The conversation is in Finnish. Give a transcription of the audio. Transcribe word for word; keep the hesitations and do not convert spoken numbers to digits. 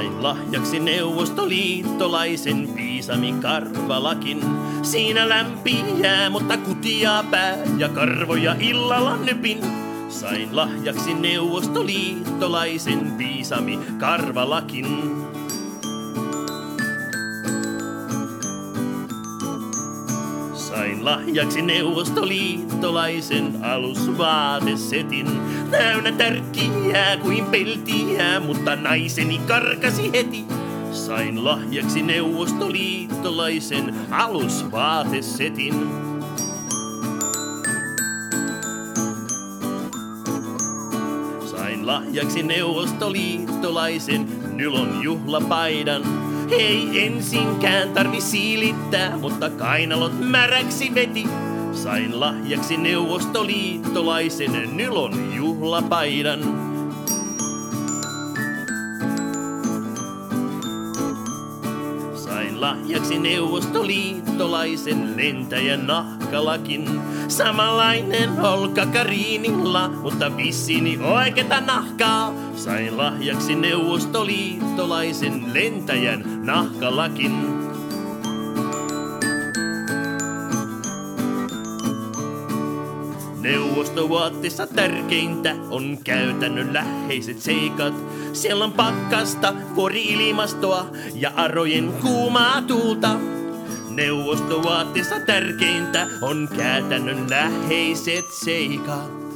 Sain lahjaksi neuvostoliittolaisen Piisami Karvalakin. Siinä lämpiää, mutta kutiaa pää ja karvoja illalla nypin. Sain lahjaksi neuvostoliittolaisen Piisami Karvalakin. Sain lahjaksi neuvostoliittolaisen alusvaatesetin. Täynnä tärkkiää kuin peltiä, mutta naiseni karkasi heti. Sain lahjaksi neuvostoliittolaisen alusvaatesetin. Sain lahjaksi neuvostoliittolaisen nylon juhlapaidan. Ei ensinkään tarvi siilittää, mutta kainalot märäksi veti. Sain lahjaksi neuvostoliittolaisen nylon juhlapaidan. Sain lahjaksi neuvostoliittolaisen lentäjän nahkalakin. Samanlainen Olka Karinilla, mutta vissini oikeeta nahkaa. Sain lahjaksi neuvostoliittolaisen lentäjän nahkalakin. Neuvostovaatteessa tärkeintä on käytännönläheiset seikat. Siellä on pakkasta, vuori-ilmastoa ja arojen kuumaa tuulta. Neuvostovaatteessa tärkeintä on käytännönläheiset seikat.